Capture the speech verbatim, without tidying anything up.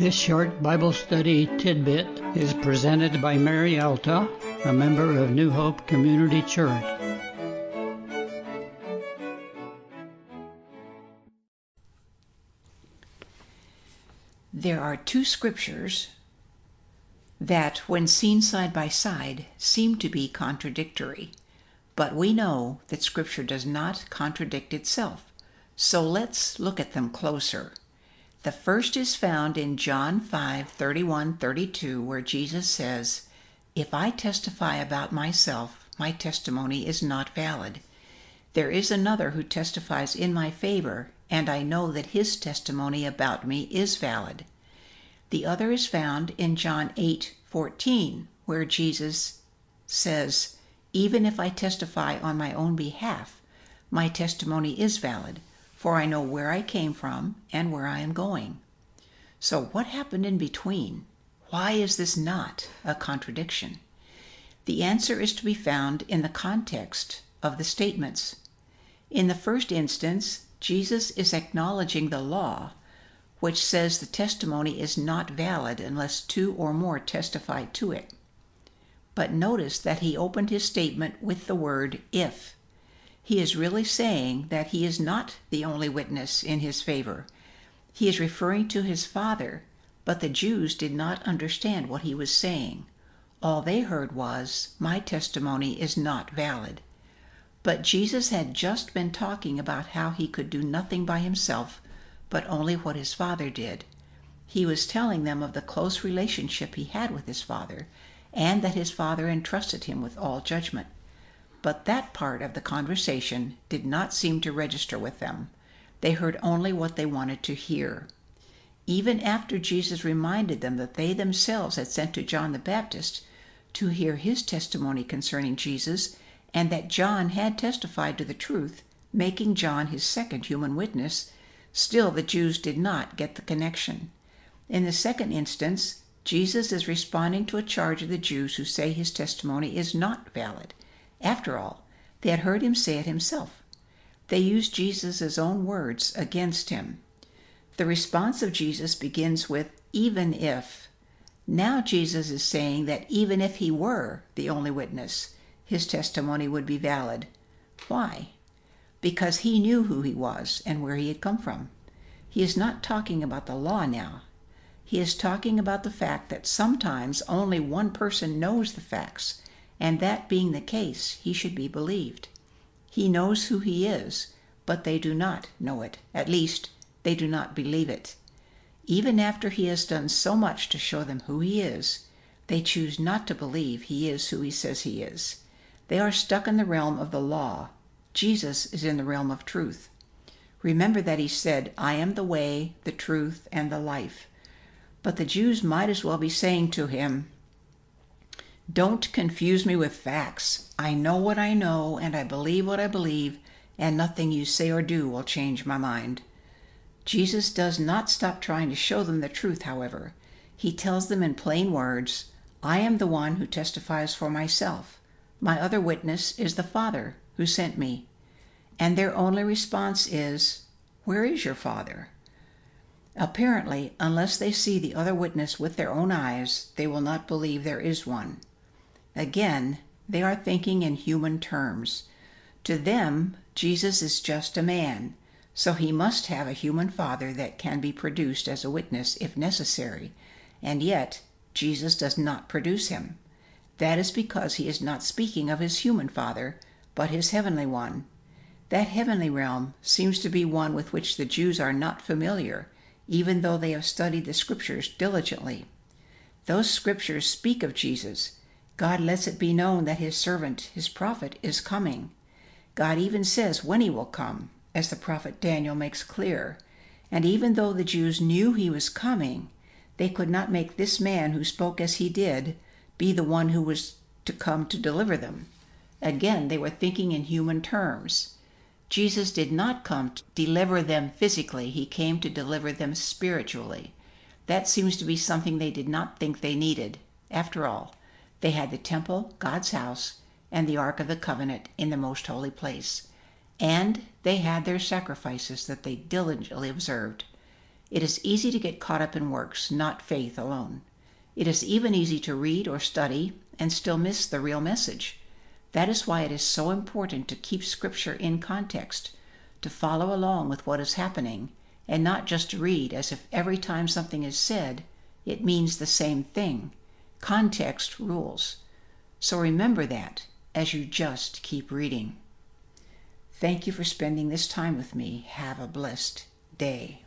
This short Bible study tidbit is presented by Mary Alta, a member of New Hope Community Church. There are two scriptures that, when seen side by side, seem to be contradictory. But we know that Scripture does not contradict itself, so let's look at them closer. The first is found in John five thirty-one thirty-two, where Jesus says, "If I testify about myself, my testimony is not valid. There is another who testifies in my favor, and I know that his testimony about me is valid." The other is found in John eight fourteen, where Jesus says, "Even if I testify on my own behalf, my testimony is valid, for I know where I came from and where I am going." So what happened in between? Why is this not a contradiction? The answer is to be found in the context of the statements. In the first instance, Jesus is acknowledging the law, which says the testimony is not valid unless two or more testify to it. But notice that he opened his statement with the word "if." He is really saying that he is not the only witness in his favor. He is referring to his Father, but the Jews did not understand what he was saying. All they heard was, "My testimony is not valid." But Jesus had just been talking about how he could do nothing by himself, but only what his Father did. He was telling them of the close relationship he had with his Father, and that his Father entrusted him with all judgment. But that part of the conversation did not seem to register with them. They heard only what they wanted to hear. Even after Jesus reminded them that they themselves had sent to John the Baptist to hear his testimony concerning Jesus, and that John had testified to the truth, making John his second human witness, still the Jews did not get the connection. In the second instance, Jesus is responding to a charge of the Jews who say his testimony is not valid. After all, they had heard him say it himself. They used Jesus' own words against him. The response of Jesus begins with, "even if." Now Jesus is saying that even if he were the only witness, his testimony would be valid. Why? Because he knew who he was and where he had come from. He is not talking about the law now. He is talking about the fact that sometimes only one person knows the facts, and that being the case, he should be believed. He knows who he is, but they do not know it. At least, they do not believe it. Even after he has done so much to show them who he is, they choose not to believe he is who he says he is. They are stuck in the realm of the law. Jesus is in the realm of truth. Remember that he said, "I am the way, the truth, and the life." But the Jews might as well be saying to him, "Don't confuse me with facts. I know what I know, and I believe what I believe, and nothing you say or do will change my mind." Jesus does not stop trying to show them the truth, however. He tells them in plain words, "I am the one who testifies for myself. My other witness is the Father who sent me." And their only response is, "Where is your Father?" Apparently, unless they see the other witness with their own eyes, they will not believe there is one. Again, they are thinking in human terms. To them, Jesus is just a man, so he must have a human father that can be produced as a witness if necessary, and yet Jesus does not produce him. That is because he is not speaking of his human father, but his heavenly one. That heavenly realm seems to be one with which the Jews are not familiar, even though they have studied the scriptures diligently. Those scriptures speak of Jesus. God lets it be known that his servant, his prophet, is coming. God even says when he will come, as the prophet Daniel makes clear. And even though the Jews knew he was coming, they could not make this man who spoke as he did be the one who was to come to deliver them. Again, they were thinking in human terms. Jesus did not come to deliver them physically. He came to deliver them spiritually. That seems to be something they did not think they needed. After all, they had the temple, God's house, and the Ark of the Covenant in the most holy place. And they had their sacrifices that they diligently observed. It is easy to get caught up in works, not faith alone. It is even easy to read or study and still miss the real message. That is why it is so important to keep Scripture in context, to follow along with what is happening, and not just read as if every time something is said, it means the same thing. Context rules. So remember that as you just keep reading. Thank you for spending this time with me. Have a blessed day.